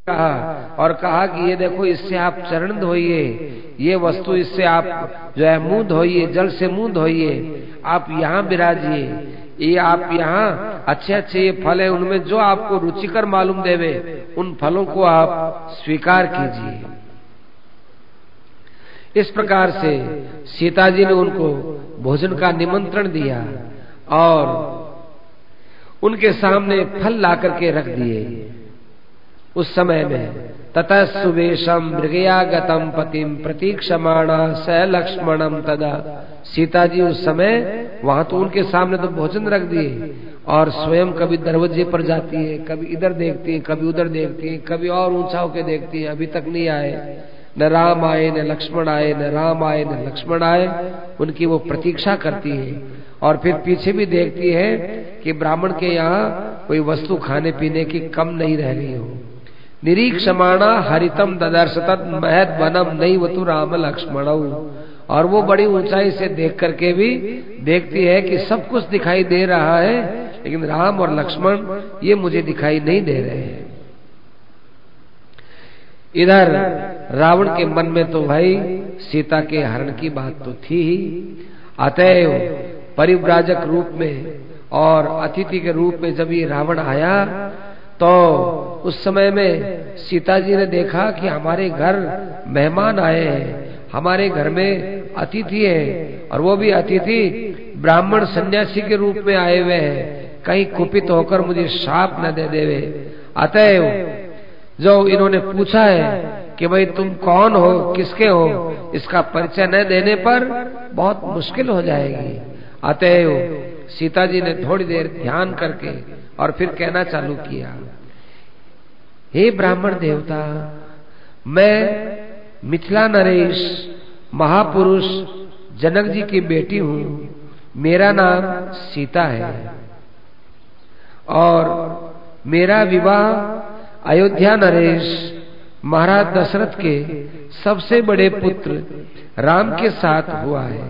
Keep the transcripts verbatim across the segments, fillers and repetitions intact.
कहा और कहा कि ये देखो, इससे आप चरण धोइए, ये वस्तु इससे आप जो है मुंह धोइए, जल से मुंह धोइए, आप यहाँ विराजिए, ये आप यहाँ अच्छे अच्छे ये फल है, उनमें जो आपको रुचिकर मालूम देवे उन फलों को आप स्वीकार कीजिए। इस प्रकार से सीता जी ने उनको भोजन का निमंत्रण दिया और उनके सामने फल ला करके रख दिए। उस समय में ततः सुवेशम मृगयागतम पतिम प्रतीक्षमाणा स लक्ष्मणम तदा, सीता जी उस समय वहां तो उनके सामने तो भोजन रख दिए और स्वयं कभी दरवाजे पर जाती है, कभी इधर देखती है, कभी उधर देखती है, कभी और ऊंचा होकर देखती है, अभी तक नहीं आए, न राम आए न लक्ष्मण आए, न राम आए न लक्ष्मण आए, उनकी वो प्रतीक्षा करती है। और फिर पीछे भी देखती है कि ब्राह्मण के यहाँ कोई वस्तु खाने पीने की कम नहीं रह गई हो। निरीक्षमाणा हरितम ददर्श तत् महद वनम नैवतु राम लक्ष्मणौ, और वो बड़ी ऊंचाई से देख करके भी देखती है कि सब कुछ दिखाई दे रहा है, लेकिन राम और लक्ष्मण ये मुझे दिखाई नहीं दे रहे हैं। इधर रावण के मन में तो भाई सीता के हरण की बात तो थी ही, अतएव परिव्राजक रूप में और अतिथि के रूप में जब ये रावण आया तो उस समय में सीता जी ने देखा कि हमारे घर मेहमान आए हैं, हमारे घर में अतिथि है, और वो भी अतिथि ब्राह्मण सन्यासी के रूप में आए हुए हैं, कहीं कुपित होकर मुझे शाप न दे देवे। अतएव जो इन्होंने पूछा है कि भाई तुम कौन हो, किसके हो, इसका परिचय न देने पर बहुत मुश्किल हो जाएगी। अतएव सीता जी ने थोड़ी देर ध्यान करके और फिर कहना चालू किया, हे ब्राह्मण देवता, मैं मिथिला नरेश महापुरुष जनक जी की बेटी हूँ, मेरा नाम सीता है और मेरा विवाह अयोध्या नरेश महाराज दशरथ के सबसे बड़े पुत्र राम के साथ हुआ है।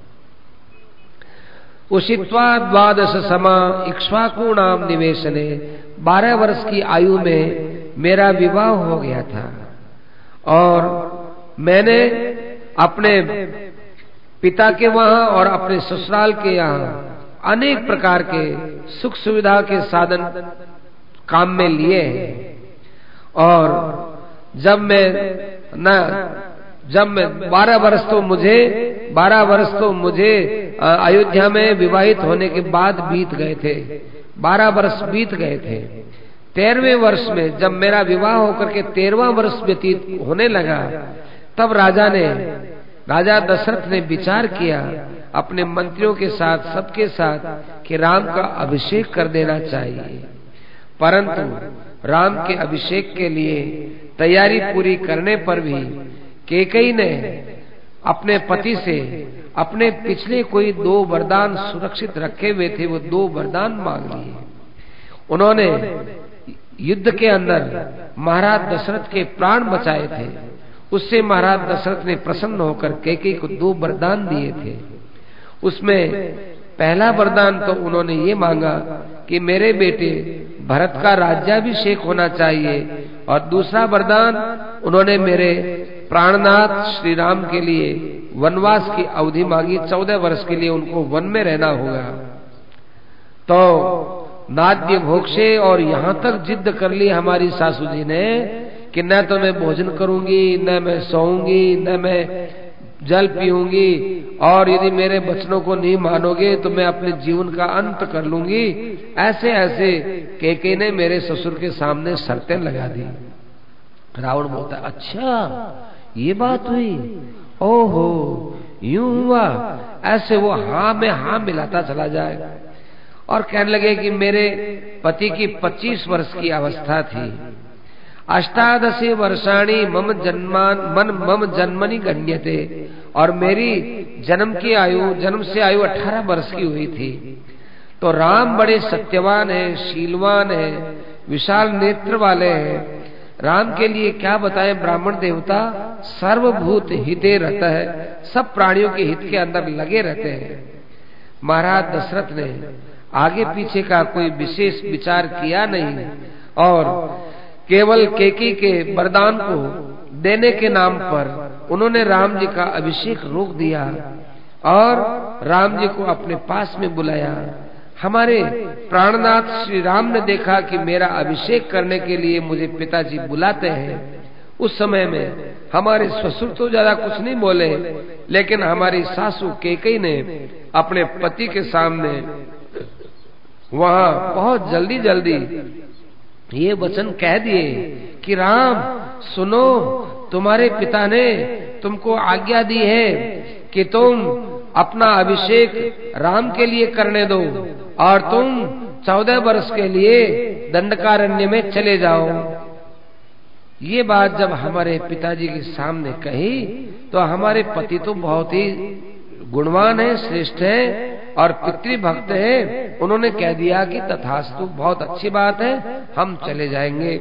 उषित्वा द्वादश समा इक्ष्वाकु नाम निवेशने, बारह वर्ष की आयु में मेरा विवाह हो गया था और मैंने अपने पिता के वहां और अपने ससुराल के यहाँ अनेक प्रकार के सुख सुविधा के साधन काम में लिए हैं। और जब मैं न जब मैं बारह वर्ष तो मुझे बारह वर्ष तो मुझे अयोध्या में विवाहित होने के बाद बीत गए थे, बारह वर्ष बीत गए थे। तेरहवें वर्ष में जब मेरा विवाह होकर के तेरहवां वर्ष व्यतीत होने लगा, तब राजा ने राजा दशरथ ने विचार किया अपने मंत्रियों के साथ, सबके साथ, कि राम का अभिषेक कर देना चाहिए। परंतु राम के अभिषेक के लिए तैयारी पूरी करने पर भी कैकेयी ने अपने पति से अपने पिछले कोई दो वरदान सुरक्षित रखे हुए थे, वो दो वरदान मांग लिए। उन्होंने युद्ध के अंदर महाराज दशरथ के प्राण बचाए थे, उससे महाराज दशरथ ने प्रसन्न होकर कैकेयी को दो वरदान दिए थे। उसमें पहला वरदान तो उन्होंने ये मांगा कि मेरे बेटे भरत का राज्याभिषेक होना चाहिए, और दूसरा वरदान उन्होंने मेरे प्राणनाथ श्री राम के लिए वनवास की अवधि मांगी, चौदह वर्ष के लिए उनको वन में रहना होगा। तो नाद्य भोग से और यहाँ तक जिद कर ली हमारी सासू जी ने कि न तो मैं भोजन करूंगी, न मैं सोऊंगी, न मैं जल पीऊंगी, और यदि मेरे वचनों को नहीं मानोगे तो मैं अपने जीवन का अंत कर लूंगी। ऐसे ऐसे कैकेयी ने मेरे ससुर के सामने शर्तें लगा दी। रावण बोलता, अच्छा ये बात हुई, ओहो यूं हुआ। ऐसे वो हाँ में हाँ मिलाता चला जाए और कहने लगे कि मेरे पति की पच्चीस वर्ष की अवस्था थी, अष्टादशी वर्षाणी मम जन्मान मन मम जन्मनि गण्यते, और मेरी जन्म की आयु जन्म से आयु अठारह वर्ष की हुई थी। तो राम बड़े सत्यवान है, शीलवान है, विशाल नेत्र वाले हैं। राम के लिए क्या बताएं ब्राह्मण देवता, सर्वभूत हिते रहता है, सब प्राणियों के हित के अंदर लगे रहते हैं। महाराज दशरथ ने आगे पीछे का कोई विशेष विचार किया नहीं और केवल केकी के वरदान को देने के नाम पर उन्होंने राम जी का अभिषेक रोक दिया और राम जी को अपने पास में बुलाया। हमारे प्राणनाथ श्री राम ने देखा कि मेरा अभिषेक करने के लिए मुझे पिताजी बुलाते हैं। उस समय में हमारे ससुर तो ज्यादा कुछ नहीं बोले, लेकिन हमारी सासू केकई ने अपने पति के सामने वहां बहुत जल्दी जल्दी ये वचन कह दिए कि राम सुनो, तुम्हारे पिता ने तुमको आज्ञा दी है कि तुम अपना अभिषेक राम के लिए करने दो और तुम चौदह वर्ष के लिए दंडकारण्य में चले जाओ। ये बात जब हमारे पिताजी के सामने कही तो हमारे पति तो बहुत ही गुणवान है, श्रेष्ठ है और पितृभक्त है। उन्होंने कह दिया कि तथास्तु, बहुत अच्छी बात है, हम चले जाएंगे।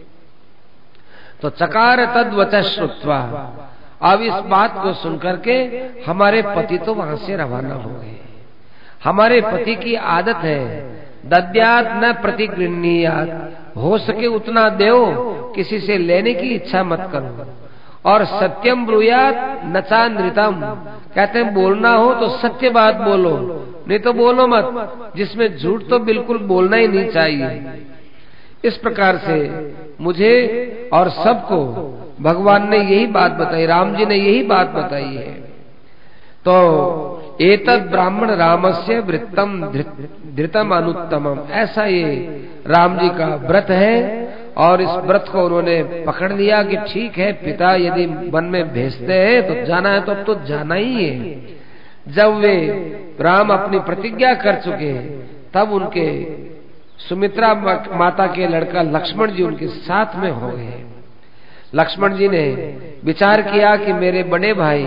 तो चकार तद्वच श्रुत्वा, अब इस बात को सुनकर के हमारे पति तो वहां से रवाना हो गए। हमारे पति की आदत है दद्यात न प्रतिगृह्णीयात, हो सके उतना दो, किसी से लेने की इच्छा मत करो। और सत्यम ब्रूयात नचा नृतम, कहते हैं बोलना हो तो सत्य बात बोलो, नहीं तो बोलो मत, जिसमें झूठ तो बिल्कुल बोलना ही नहीं चाहिए। इस प्रकार से मुझे और सबको भगवान ने यही बात बताई, राम जी ने यही बात बताई है। तो एतद ब्राह्मण रामस्य वृत्तम धृतम अनुत्तमम, ऐसा ये राम जी का व्रत है। और इस व्रत को उन्होंने पकड़ लिया कि ठीक है, पिता यदि वन में भेजते हैं तो जाना है, तो अब तो जाना ही है। जब वे राम अपनी प्रतिज्ञा कर चुके तब उनके सुमित्रा माता के लड़का लक्ष्मण जी उनके साथ में हो गए। लक्ष्मण जी ने विचार किया कि मेरे बड़े भाई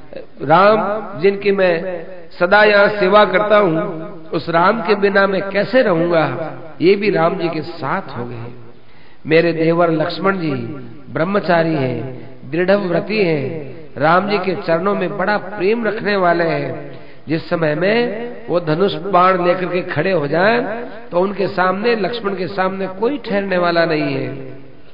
राम, जिनकी मैं सदा यहाँ सेवा करता हूँ, उस राम के बिना मैं कैसे रहूंगा। ये भी राम जी के साथ हो गए। मेरे देवर लक्ष्मण जी ब्रह्मचारी हैं, दृढ़व्रती हैं, राम जी के चरणों में बड़ा प्रेम रखने वाले हैं। जिस समय में वो धनुष बाण लेकर के खड़े हो जाएं तो उनके सामने, लक्ष्मण के सामने कोई ठहरने वाला नहीं है।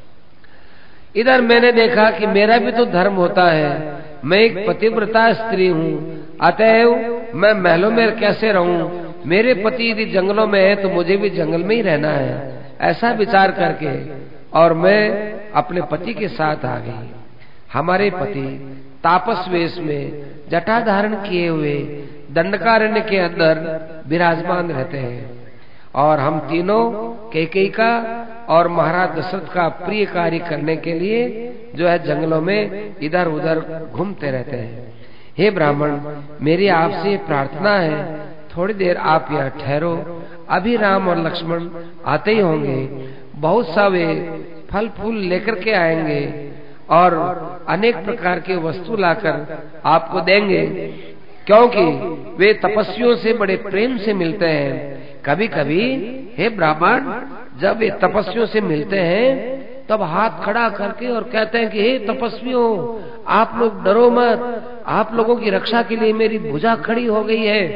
इधर मैंने देखा कि मेरा भी तो धर्म होता है, मैं एक पतिव्रता स्त्री हूँ, अतएव मैं महलों में कैसे रहूं। मेरे पति यदि जंगलों में है तो मुझे भी जंगल में ही रहना है। ऐसा विचार करके और मैं अपने पति के साथ आ गई। हमारे पति तापस वेश में जटा धारण किए हुए दंडकारण्य के अंदर विराजमान रहते हैं और हम तीनों कैकेयी का और महाराज दशरथ का प्रिय कार्य करने के लिए जो है जंगलों में इधर उधर घूमते रहते हैं। हे ब्राह्मण, मेरी आपसे प्रार्थना है, थोड़ी देर आप यहाँ ठहरो, अभी राम और लक्ष्मण आते ही होंगे। बहुत सा वे फल फूल लेकर के आएंगे और अनेक प्रकार के वस्तु लाकर आपको देंगे, क्योंकि वे तपस्वियों से बड़े प्रेम से मिलते हैं। कभी कभी हे ब्राह्मण, जब वे तपस्वियों से मिलते हैं तब हाथ खड़ा करके और कहते हैं कि हे तपस्वियों, आप लोग डरो मत, आप लोगों की रक्षा के लिए मेरी भुजा खड़ी हो गई है।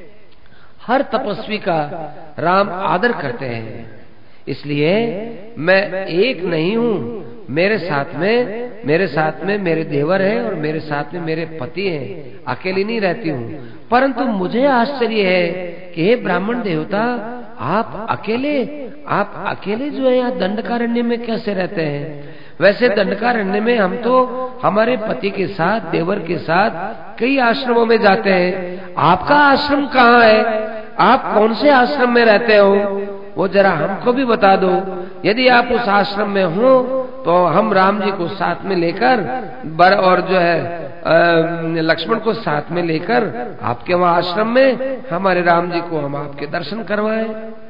हर तपस्वी का राम आदर करते हैं, इसलिए मैं एक नहीं हूँ, मेरे साथ में मेरे साथ में मेरे देवर है और मेरे साथ में मेरे पति हैं, अकेली नहीं रहती हूँ। परंतु मुझे आश्चर्य है कि हे ब्राह्मण देवता, आप अकेले आप अकेले जो है यहाँ दंडकारण्य में कैसे रहते हैं। वैसे दंडकारण्य में हम तो हमारे पति के साथ, देवर के साथ कई आश्रमों में जाते हैं। आपका आश्रम कहाँ है? आप कौन से आश्रम में रहते हो, वो जरा हमको भी बता दो। यदि आप उस आश्रम में हो तो हम राम जी को साथ में लेकर बर और जो है लक्ष्मण को साथ में लेकर आपके वहाँ आश्रम में हमारे राम जी को हम आपके दर्शन करवाएं।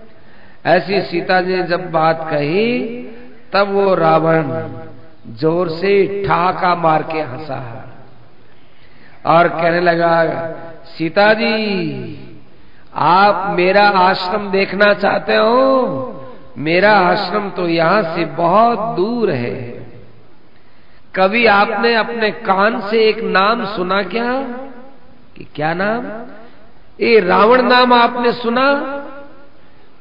ऐसी सीता जी ने जब बात कही तब वो रावण जोर से ठहाका मार के हंसा और कहने लगा, सीता जी, आप मेरा आश्रम देखना चाहते हो? मेरा आश्रम तो यहाँ से बहुत दूर है। कभी आपने अपने कान से एक नाम सुना क्या? कि क्या नाम? ये रावण नाम आपने सुना?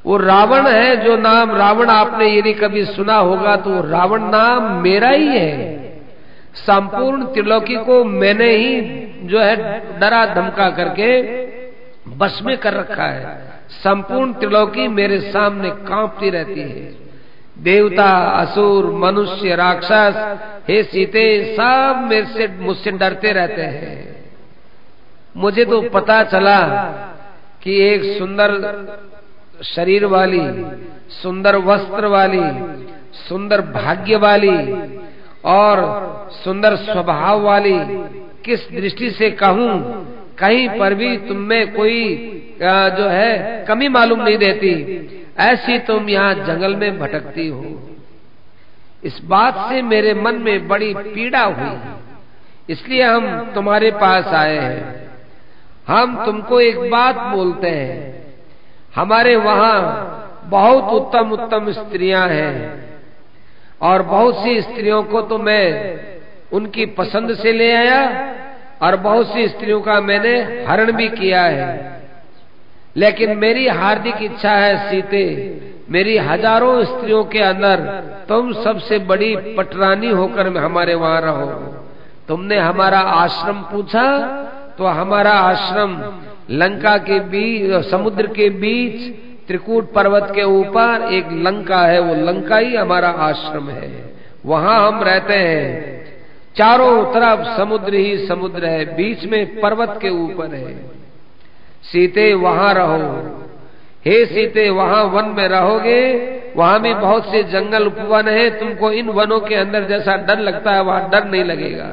वो रावण है, जो नाम रावण आपने यदि कभी सुना होगा तो रावण नाम मेरा ही है। संपूर्ण त्रिलोकी को मैंने ही जो है डरा धमका करके बस में कर रखा है। संपूर्ण त्रिलोकी मेरे सामने कांपती रहती है। देवता, असुर, मनुष्य, राक्षस, हे सीते, सब मेरे से मुझसे डरते रहते हैं। मुझे तो पता चला कि एक सुंदर शरीर वाली, सुंदर वस्त्र वाली, सुंदर भाग्य वाली और सुंदर स्वभाव वाली, किस दृष्टि से कहूं, कहीं पर भी तुम में कोई जो है कमी मालूम नहीं देती, ऐसी तुम यहाँ जंगल में भटकती हो। इस बात से मेरे मन में बड़ी पीड़ा हुई, इसलिए हम तुम्हारे पास आए हैं। हम तुमको एक बात बोलते हैं, हमारे वहां बहुत उत्तम उत्तम स्त्रियां हैं और बहुत सी स्त्रियों को तो मैं उनकी पसंद से ले आया और बहुत सी स्त्रियों का मैंने हरण भी किया है। लेकिन मेरी हार्दिक इच्छा है सीते, मेरी हजारों स्त्रियों के अंदर तुम सबसे बड़ी पटरानी होकर हमारे वहां रहो। तुमने हमारा आश्रम पूछा तो हमारा आश्रम लंका के बीच, समुद्र के बीच त्रिकूट पर्वत के ऊपर एक लंका है, वो लंका ही हमारा आश्रम है। वहां हम रहते हैं। चारों तरफ समुद्र ही समुद्र है, बीच में पर्वत के ऊपर है। सीते वहां रहो। हे सीते, वहां वन में रहोगे, वहां भी बहुत से जंगल उपवन है, तुमको इन वनों के अंदर जैसा डर लगता है वहां डर नहीं लगेगा।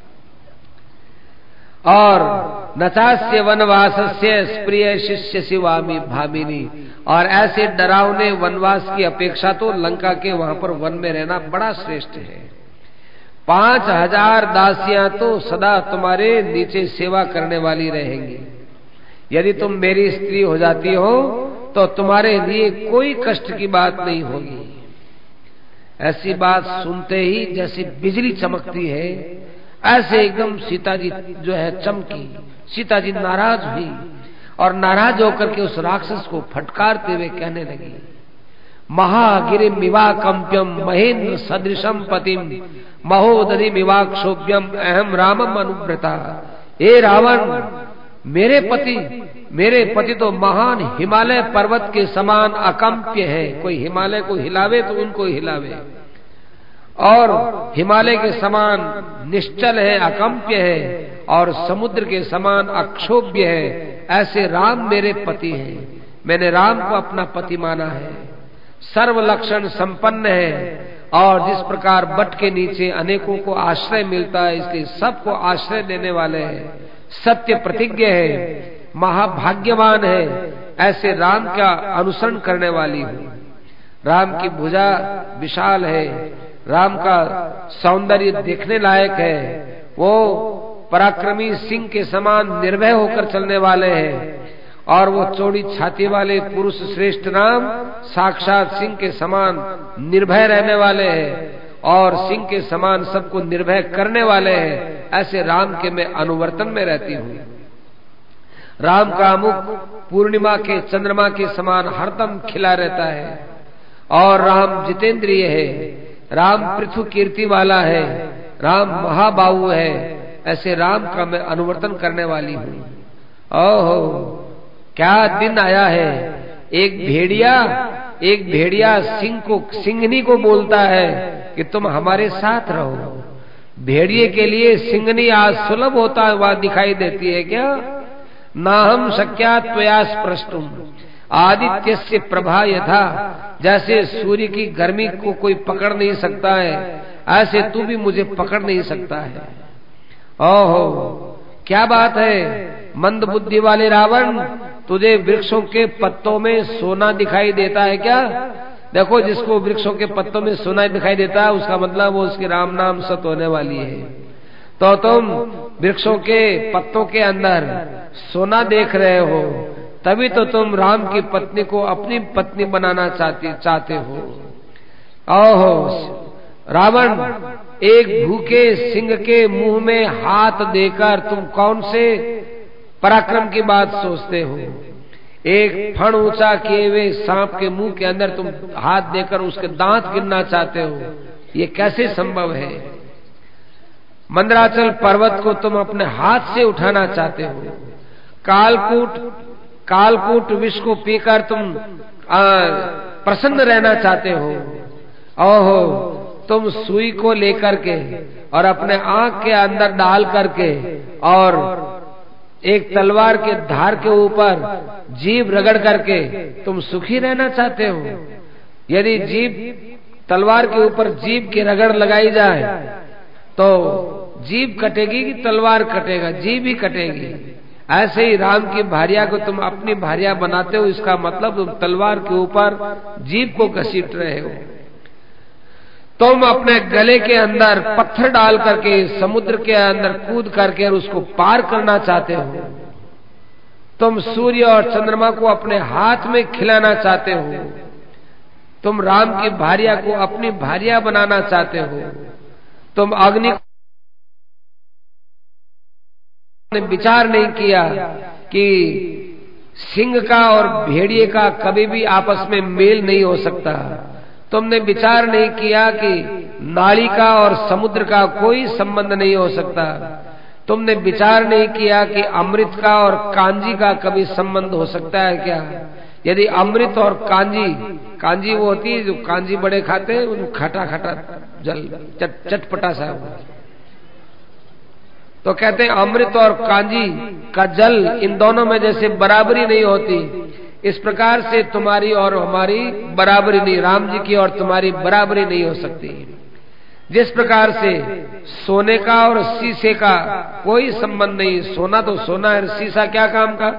और नचास्य वनवासस्य प्रिय शिष्य शिवामी भामिनी, और ऐसे डरावने वनवास की अपेक्षा तो लंका के वहां पर वन में रहना बड़ा श्रेष्ठ है। पांच हजार दासियां तो सदा तुम्हारे नीचे सेवा करने वाली रहेंगी। यदि तुम मेरी स्त्री हो जाती हो तो तुम्हारे लिए कोई कष्ट की बात नहीं होगी। ऐसी बात सुनते ही जैसे बिजली चमकती है, ऐसे एकदम सीता जी जो है चमकी। सीता जी नाराज हुई और नाराज होकर के उस राक्षस को फटकारते हुए कहने लगी, महागिरिम विवाकम्प्यम महेंद्र सदृशम पतिम महोदधि विवाक्षोभ्यम अहम रामम अनुव्रता। हे रावण, मेरे पति मेरे पति तो महान हिमालय पर्वत के समान अकम्प्य है। कोई हिमालय को हिलावे तो उनको हिलावे, और हिमालय के समान निश्चल है, अकम्प्य है, और समुद्र के समान अक्षोभ्य है। ऐसे राम मेरे पति हैं। मैंने राम को अपना पति माना है। सर्व लक्षण संपन्न है, और जिस प्रकार बट के नीचे अनेकों को आश्रय मिलता है, इसलिए सबको आश्रय देने वाले हैं। सत्य प्रतिज्ञ है, महाभाग्यवान है। ऐसे राम का अनुसरण करने वाली हूँ। राम की भुजा विशाल है, राम का सौंदर्य देखने लायक है। वो पराक्रमी सिंह के समान निर्भय होकर चलने वाले हैं, और वो चौड़ी छाती वाले पुरुष श्रेष्ठ राम साक्षात सिंह के समान निर्भय रहने वाले हैं, और सिंह के समान सबको निर्भय करने वाले हैं। ऐसे राम के मैं अनुवर्तन में रहती हूँ। राम का मुख पूर्णिमा के चंद्रमा के समान हरदम खिला रहता है, और राम जितेंद्रिय है। राम पृथु कीर्ति वाला है, राम महाबाहु है। ऐसे राम का मैं अनुवर्तन करने वाली हूँ। ओहो, क्या दिन आया है। एक भेड़िया एक भेड़िया सिंह को सिंहनी को बोलता है कि तुम हमारे साथ रहो। भेड़िए के लिए सिंहनी आज सुलभ होता हुआ दिखाई देती है क्या? ना हम शक्या त्वया स्पृष्टुम आदित्य से प्रभा यथा। जैसे सूर्य की गर्मी को कोई पकड़ नहीं सकता है, ऐसे तू भी मुझे पकड़ नहीं सकता है। ओहो, क्या बात है मंद बुद्धि वाले रावण, तुझे वृक्षों के पत्तों में सोना दिखाई देता है क्या? देखो, जिसको वृक्षों के पत्तों में सोना दिखाई देता है, उसका मतलब वो उसके राम नाम सत होने वाली है। तो तुम वृक्षों के पत्तों के अंदर सोना देख रहे हो, तभी तो तुम राम की पत्नी को अपनी पत्नी बनाना चाहते चाहते हो। ओहो रावण, एक भूखे सिंह के मुंह में हाथ देकर तुम कौन से पराक्रम की बात सोचते हो? एक फण ऊंचा किए हुए सांप के मुंह के अंदर तुम हाथ देकर उसके दांत गिनना चाहते हो, ये कैसे संभव है? मंदराचल पर्वत को तुम अपने हाथ से उठाना चाहते हो। कालकूट कालकूट विष को पीकर तुम आ, प्रसन्न रहना चाहते हो। ओहो, तुम सुई को लेकर के और अपने आंख के अंदर डाल करके और एक तलवार के धार के ऊपर जीभ रगड़ करके तुम सुखी रहना चाहते हो। यदि जीभ तलवार के ऊपर जीभ की रगड़ लगाई जाए तो जीभ कटेगी कि तलवार कटेगा? जीभ ही कटेगी। ऐसे ही राम की भार्या को तुम अपनी भार्या बनाते हो, इसका मतलब तुम तलवार के ऊपर जीभ को घसीट रहे हो। तुम अपने गले के अंदर पत्थर डाल करके समुद्र के अंदर कूद करके और उसको पार करना चाहते हो। तुम सूर्य और चंद्रमा को अपने हाथ में खिलाना चाहते हो। तुम राम की भार्या को अपनी भार्या बनाना चाहते हो। तुम अग्नि ने विचार नहीं किया कि सिंह का और भेड़िए का कभी भी आपस में मेल नहीं हो सकता। तुमने विचार नहीं किया कि नाली का और समुद्र का कोई संबंध नहीं हो सकता। तुमने विचार नहीं किया कि अमृत का और कांजी का कभी संबंध हो सकता है क्या? यदि अमृत और कांजी, कांजी वो होती है जो कांजी बड़े खाते हैं, उन खटा खटा जल चट, चटपटा सा, तो कहते हैं अमृत और कांजी का जल इन दोनों में जैसे बराबरी नहीं होती, इस प्रकार से तुम्हारी और हमारी बराबरी नहीं, राम जी की और तुम्हारी बराबरी नहीं हो सकती। जिस प्रकार से सोने का और शीशे का कोई संबंध नहीं, सोना तो सोना है, शीशा क्या काम का,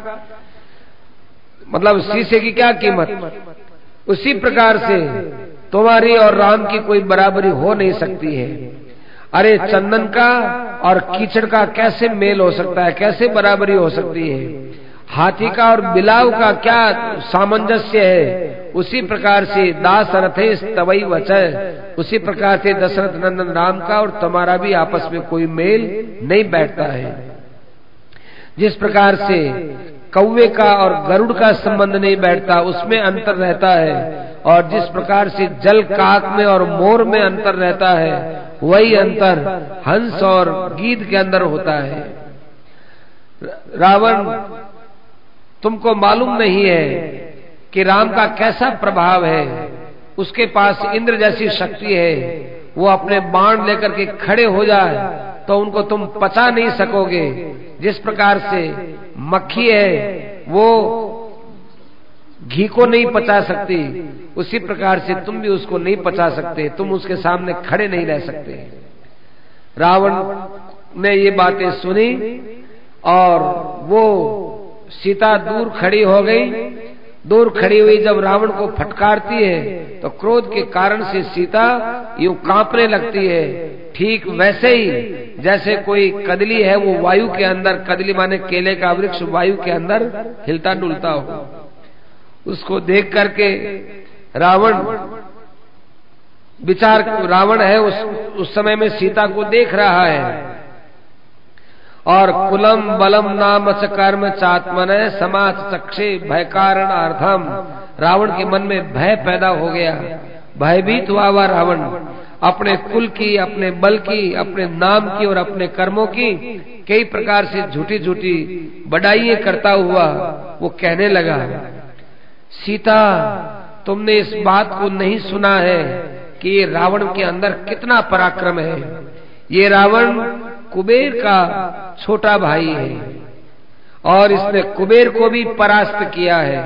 मतलब शीशे की क्या कीमत, उसी प्रकार से तुम्हारी और राम की कोई बराबरी हो नहीं सकती है। अरे चंदन का और कीचड़ का कैसे मेल हो सकता है, कैसे बराबरी हो सकती है? हाथी का और बिलाव का क्या सामंजस्य है? उसी प्रकार से दास रथे तवई वचय, उसी प्रकार से दशरथ नंदन राम का और तुम्हारा भी आपस में कोई मेल नहीं बैठता है। जिस प्रकार से कौवे का और गरुड़ का संबंध नहीं बैठता, उसमें अंतर रहता है, और जिस प्रकार से जल काक में और मोर में अंतर रहता है, वही अंतर हंस और गीध के अंदर होता है। रावण, तुमको मालूम नहीं है कि राम का कैसा प्रभाव है। उसके पास इंद्र जैसी शक्ति है, वो अपने बाण लेकर के खड़े हो जाए तो उनको तुम पचा नहीं सकोगे। जिस प्रकार से मक्खी है वो घी को नहीं पचा सकती, उसी प्रकार से तुम भी उसको नहीं पचा सकते, तुम उसके सामने खड़े नहीं रह सकते। रावण ने ये बातें सुनी और वो सीता दूर खड़ी हो गई। दूर खड़ी हुई जब रावण को फटकारती है तो क्रोध के कारण से सीता यूं कांपने लगती है। ठीक वैसे ही जैसे कोई कदली है, वो वायु के अंदर, कदली माने केले का वृक्ष, वायु के अंदर हिलता डुलता हो। उसको देख करके रावण विचार, रावण है उस उस समय में सीता को देख रहा है, और कुलम बलम नाम च कर्म चात्मन समाज चक्षे भय कारण अर्थम, रावण के मन में भय पैदा हो गया, भयभीत हुआ हुआ रावण अपने कुल की, अपने बल की, अपने नाम की और अपने कर्मों की कई प्रकार से झूठी झूठी बढ़ाइयां करता हुआ वो कहने लगा, सीता तुमने इस बात को नहीं सुना है कि ये रावण के अंदर कितना पराक्रम है। ये रावण कुबेर का छोटा भाई है और इसने कुबेर को भी परास्त किया है।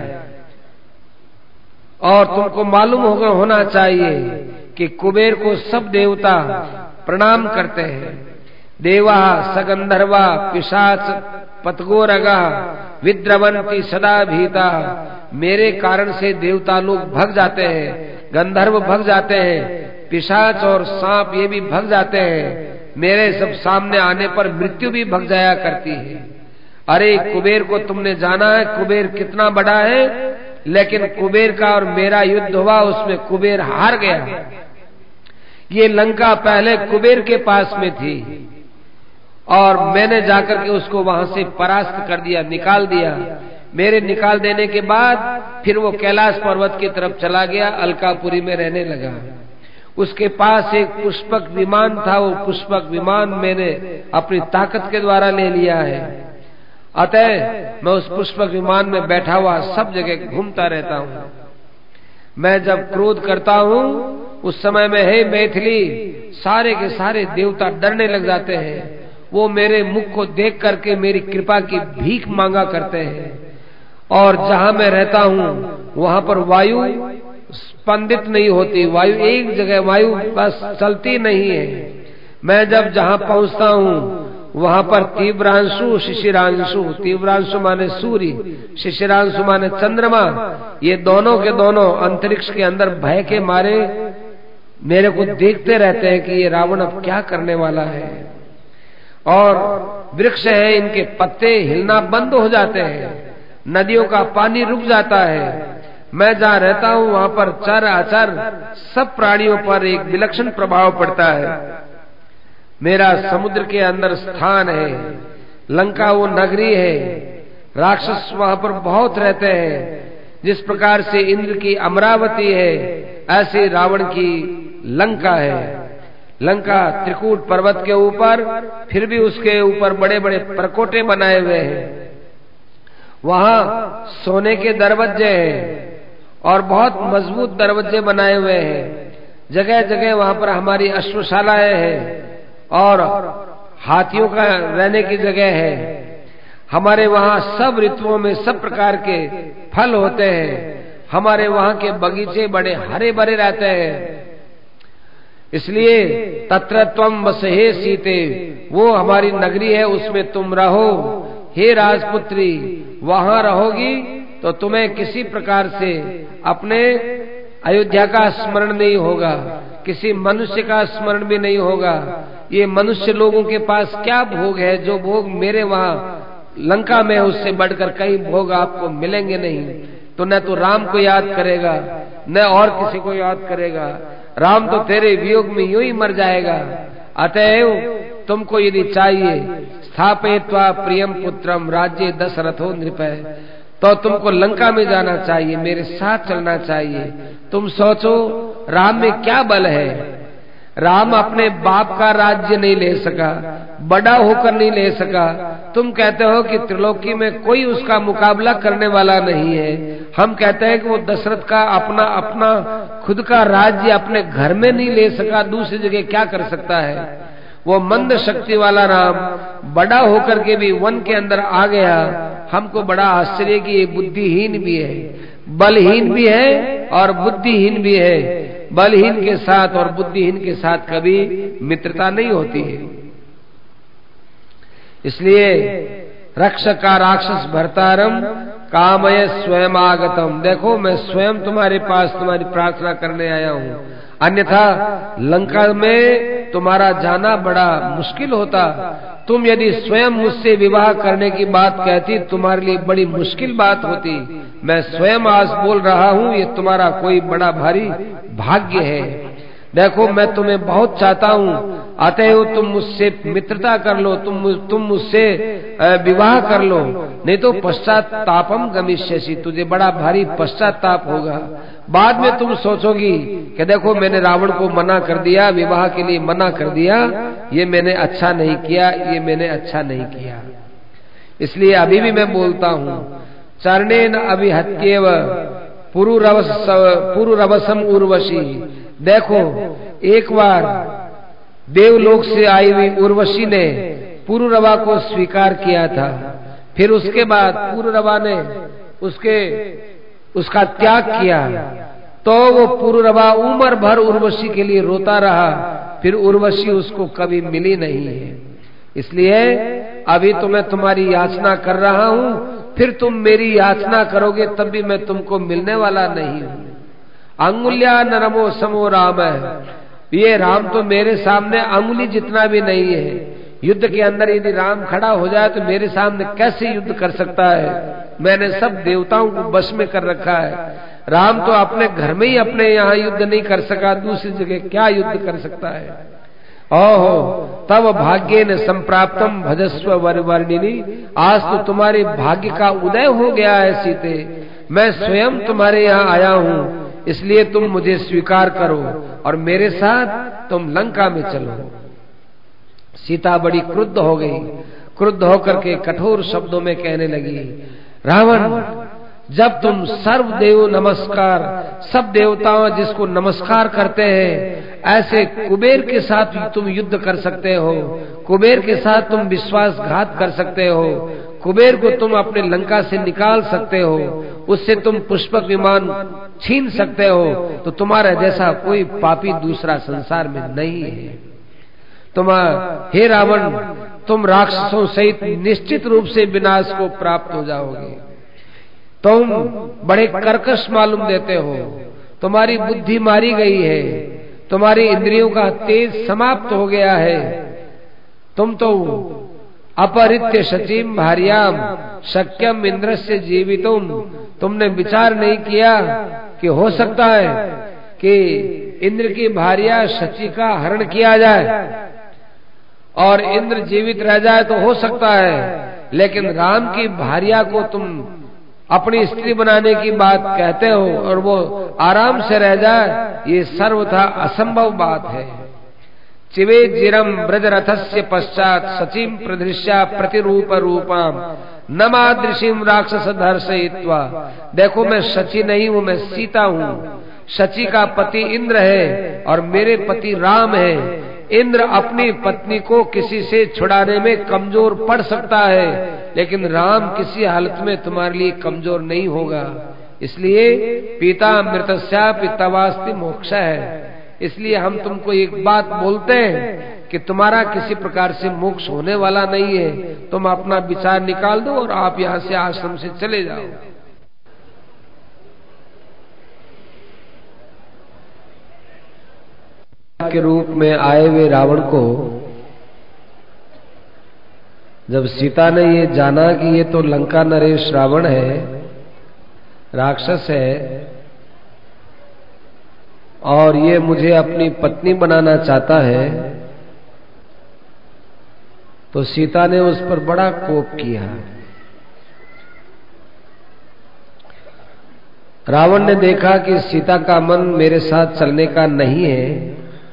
और तुमको मालूम होगा होना चाहिए कि कुबेर को सब देवता प्रणाम करते हैं। देवा सगंधर्वा पिशाच पतगोरगा विद्रवंती सदा भीता, मेरे कारण से देवता लोग भग जाते हैं, गंधर्व भग जाते हैं, पिशाच और सांप ये भी भग जाते हैं, मेरे सब सामने आने पर मृत्यु भी भग जाया करती है। अरे कुबेर को तुमने जाना है, कुबेर कितना बड़ा है, लेकिन कुबेर का और मेरा युद्ध हुआ, उसमें कुबेर हार गया। ये लंका पहले कुबेर के पास में थी और मैंने जाकर के उसको वहां से परास्त कर दिया, निकाल दिया। मेरे निकाल देने के बाद फिर वो कैलाश पर्वत की तरफ चला गया, अलकापुरी में रहने लगा। उसके पास एक पुष्पक विमान था, वो पुष्पक विमान मैंने अपनी ताकत के द्वारा ले लिया है। अतः मैं उस पुष्पक विमान में बैठा हुआ सब जगह घूमता रहता हूँ। मैं जब क्रोध करता हूँ उस समय में, हे मैथिली, सारे के सारे देवता डरने लग जाते हैं। वो मेरे मुख को देख करके मेरी कृपा की भीख मांगा करते हैं। और जहां मैं रहता हूँ वहां पर वायु स्पंदित नहीं होती, वायु एक जगह, वायु बस चलती नहीं है। मैं जब जहां पहुंचता हूँ वहां पर तीव्रांशु शिशिरांशु, तीव्रांशु माने सूर्य, शिशिरांशु माने चंद्रमा, ये दोनों के दोनों अंतरिक्ष के अंदर भय के मारे मेरे को देखते रहते हैं कि ये रावण अब क्या करने वाला है। और वृक्ष है, इनके पत्ते हिलना बंद हो जाते हैं, नदियों का पानी रुक जाता है। मैं जहाँ रहता हूँ वहां पर चर अचर सब प्राणियों पर एक विलक्षण प्रभाव पड़ता है। मेरा समुद्र के अंदर स्थान है, लंका वो नगरी है, राक्षस वहां पर बहुत रहते हैं। जिस प्रकार से इंद्र की अमरावती है, ऐसे रावण की लंका है। लंका त्रिकूट पर्वत के ऊपर, फिर भी उसके ऊपर बड़े बड़े प्रकोटे बनाए हुए हैं। वहां सोने के दरवाजे हैं और बहुत मजबूत दरवाजे बनाए हुए हैं। जगह जगह वहां पर हमारी अश्वशालाएं हैं और हाथियों का रहने की जगह है। हमारे वहां सब ऋतुओं में सब प्रकार के फल होते हैं। हमारे वहां के बगीचे बड़े हरे भरे रहते हैं। इसलिए तत्र त्वं वसहे सीते, वो हमारी नगरी है, उसमें तुम रहो। हे राजपुत्री, वहां रहोगी तो तुम्हें किसी प्रकार से अपने अयोध्या का स्मरण नहीं होगा, किसी मनुष्य का स्मरण भी नहीं होगा। ये मनुष्य लोगों के पास क्या भोग है, जो भोग मेरे वहां लंका में उससे बढ़कर कई भोग आपको मिलेंगे नहीं। तो न तो राम को याद करेगा, न और किसी को याद करेगा। राम तो तेरे वियोग में यूं ही मर जाएगा। अतएव तुमको यदि चाहिए स्थापयित्वा प्रियम पुत्रम राज्य दशरथो नृपः, तो तुमको लंका में जाना चाहिए, मेरे साथ चलना चाहिए। तुम सोचो राम में क्या बल है। राम अपने बाप का राज्य नहीं ले सका, बड़ा होकर नहीं ले सका। तुम कहते हो कि त्रिलोकी में कोई उसका मुकाबला करने वाला नहीं है। हम कहते हैं कि वो दशरथ का अपना अपना खुद का राज्य अपने घर में नहीं ले सका, दूसरी जगह क्या कर सकता है। वो मंद शक्ति वाला राम बड़ा होकर के भी वन के अंदर आ गया। हमको बड़ा आश्चर्य कि ये बुद्धिहीन भी है, बलहीन भी है और बुद्धिहीन भी है। बलहीन के साथ और बुद्धिहीन के साथ कभी मित्रता नहीं होती है। इसलिए रक्ष का राक्षस भर्तारम कामय स्वयं आगतम, देखो मैं स्वयं तुम्हारे पास तुम्हारी प्रार्थना करने आया हूँ। अन्यथा लंका में तुम्हारा जाना बड़ा मुश्किल होता। तुम यदि स्वयं मुझसे विवाह करने की बात कहती, तुम्हारे लिए बड़ी मुश्किल बात होती। मैं स्वयं आज बोल रहा हूँ, ये तुम्हारा कोई बड़ा भारी भाग्य है। देखो मैं तुम्हें बहुत चाहता हूँ, अतएव तुम मुझसे मित्रता कर लो, तुम तुम मुझसे विवाह कर लो, नहीं तो पश्चातापम गमिष्यसि, तुझे बड़ा भारी पश्चाताप होगा। बाद में तुम सोचोगी कि देखो मैंने रावण को मना कर दिया, विवाह के लिए मना कर दिया, ये मैंने अच्छा नहीं किया, ये मैंने अच्छा नहीं किया। इसलिए अभी भी मैं बोलता हूँ, चरणेन अभिहत्येव पुरुरवसम उर्वशी। देखो एक बार देवलोक से आई हुई उर्वशी ने पुरुरवा को स्वीकार किया था। फिर उसके बाद पुरुरवा ने उसके उसका त्याग किया, तो वो पुरुरवा उम्र भर उर्वशी के लिए रोता रहा। फिर उर्वशी उसको कभी मिली नहीं है। इसलिए अभी तो मैं तुम्हारी याचना कर रहा हूँ, फिर तुम मेरी याचना करोगे तब भी मैं तुमको मिलने वाला नहीं हूँ। अंगुल्या नरमो समो राम है, ये राम तो मेरे सामने अंगुली जितना भी नहीं है। युद्ध के अंदर यदि राम खड़ा हो जाए तो मेरे सामने कैसे युद्ध कर सकता है। मैंने सब देवताओं को बश में कर रखा है। राम तो अपने घर में ही अपने यहाँ युद्ध नहीं कर सका, दूसरी जगह क्या युद्ध कर सकता है। ओहो तब भाग्य न संप्राप्तम भजस्व वरवर्णिनी, आज तो तुम्हारे भाग्य का उदय हो गया है सीते। मैं स्वयं तुम्हारे यहाँ आया हूँ, इसलिए तुम मुझे स्वीकार करो और मेरे साथ तुम लंका में चलो। सीता बड़ी क्रुद्ध हो गई। क्रुद्ध होकर के कठोर शब्दों में कहने लगी, रावण जब तुम सर्वदेव नमस्कार, सब देवताओं जिसको नमस्कार करते हैं, ऐसे कुबेर के साथ तुम युद्ध कर सकते हो, कुबेर के साथ तुम विश्वासघात कर सकते हो, कुबेर को तुम अपने लंका से निकाल सकते हो, उससे तुम पुष्पक विमान छीन सकते हो, तो तुम्हारा जैसा कोई पापी दूसरा संसार में नहीं है। तुम हे रावण, तुम राक्षसों सहित निश्चित रूप से विनाश को प्राप्त हो जाओगे। तुम बड़े कर्कश मालूम देते हो, तुम्हारी बुद्धि मारी गई है, तुम्हारी इंद्रियों का तेज समाप्त हो गया है। तुम तो अपहृत्य शचीम भार्याम शक्यम इंद्रस्य जीवितुम, तुमने विचार नहीं किया कि हो सकता है कि इंद्र की भार्या शची का हरण किया जाए और इंद्र जीवित रह जाए तो हो सकता है, लेकिन राम की भार्या को तुम अपनी स्त्री बनाने की बात कहते हो और वो आराम से रह जाए, ये सर्वथा असंभव बात है। चिवे जिरम ब्रजरथस्य पश्चात सचिम प्रदृश्या प्रतिरूप रूपाम न मादृशीम राक्षस दर्शयित्वा। देखो मैं शची नहीं हूँ, मैं सीता हूँ। शची का पति इंद्र है और मेरे पति राम है। इंद्र अपनी पत्नी को किसी से छुड़ाने में कमजोर पड़ सकता है, लेकिन राम किसी हालत में तुम्हारे लिए कमजोर नहीं होगा। इसलिए पिता मृतस्या पितावास्ति मोक्ष है। इसलिए हम तुमको एक बात बोलते हैं कि तुम्हारा किसी प्रकार से मोक्ष होने वाला नहीं है। तुम अपना विचार निकाल दो और आप यहाँ से आश्रम से चले जाओ। के रूप में आए हुए रावण को जब सीता ने ये जाना कि ये तो लंका नरेश रावण है, राक्षस है और ये मुझे अपनी पत्नी बनाना चाहता है, तो सीता ने उस पर बड़ा कोप किया। रावण ने देखा कि सीता का मन मेरे साथ चलने का नहीं है,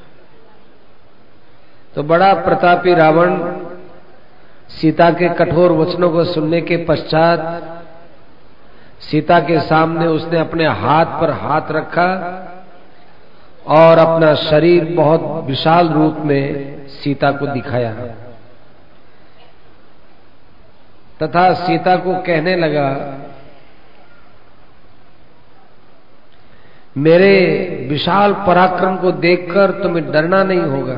तो बड़ा प्रतापी रावण सीता के कठोर वचनों को सुनने के पश्चात सीता के सामने उसने अपने हाथ पर हाथ रखा और अपना शरीर बहुत विशाल रूप में सीता को दिखाया तथा सीता को कहने लगा, मेरे विशाल पराक्रम को देखकर तुम्हें डरना नहीं होगा।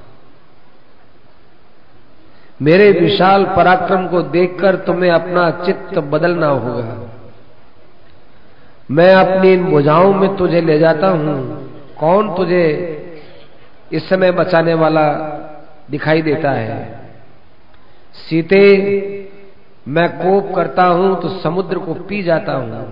मेरे विशाल पराक्रम को देखकर तुम्हें अपना चित्त बदलना होगा। मैं अपनी इन भुजाओं में तुझे ले जाता हूं। कौन तुझे इस समय बचाने वाला दिखाई देता है? सीते, मैं कोप करता हूं तो समुद्र को पी जाता हूं।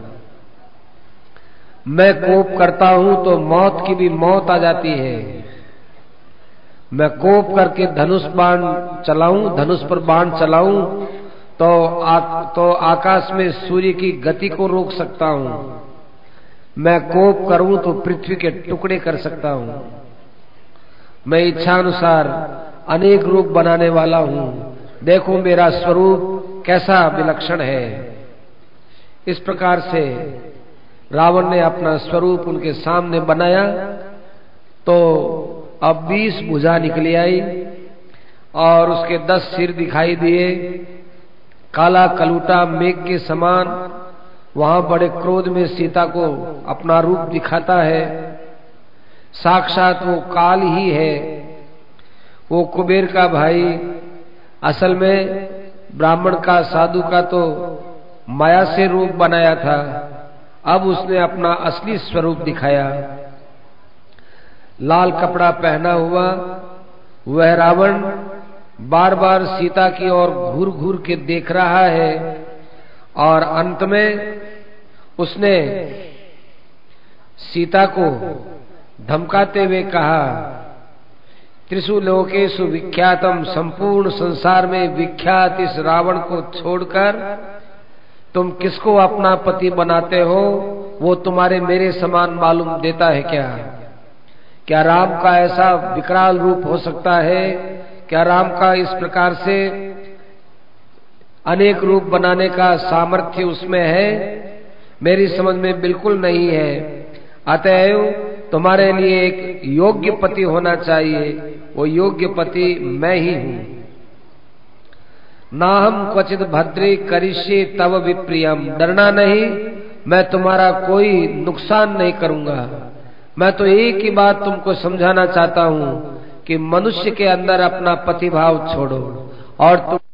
मैं कोप करता हूं तो मौत की भी मौत आ जाती है। मैं कोप करके धनुष बाण चलाऊं, धनुष पर बाण चलाऊं तो आ, तो आकाश में सूर्य की गति को रोक सकता हूं। मैं कोप करूं तो पृथ्वी के टुकड़े कर सकता हूं। मैं इच्छा अनुसार अनेक रूप बनाने वाला हूं। देखो मेरा स्वरूप कैसा विलक्षण है। इस प्रकार से रावण ने अपना स्वरूप उनके सामने बनाया तो अब बीस भुजा निकली आई और उसके दस सिर दिखाई दिए। काला कलूटा मेघ के समान वहां बड़े क्रोध में सीता को अपना रूप दिखाता है। साक्षात वो काल ही है, वो कुबेर का भाई। असल में ब्राह्मण का, साधु का तो माया से रूप बनाया था, अब उसने अपना असली स्वरूप दिखाया। लाल कपड़ा पहना हुआ वह रावण बार बार सीता की ओर घूर घूर के देख रहा है और अंत में उसने सीता को धमकाते हुए कहा त्रिषु लोकेषु विख्यातम, संपूर्ण संसार में विख्यात इस रावण को छोड़कर तुम किसको अपना पति बनाते हो? वो तुम्हारे मेरे समान मालूम देता है क्या? क्या राम का ऐसा विकराल रूप हो सकता है? क्या राम का इस प्रकार से अनेक रूप बनाने का सामर्थ्य उसमें है? मेरी समझ में बिल्कुल नहीं है। अतएव तुम्हारे लिए एक योग्य पति होना चाहिए, वो योग्य पति मैं ही हूं। नाहम क्वचित भद्रे करिष्ये तव विप्रियम, डरना नहीं, मैं तुम्हारा कोई नुकसान नहीं करूंगा। मैं तो एक ही बात तुमको समझाना चाहता हूं कि मनुष्य के अंदर अपना पतिभाव छोड़ो और तुम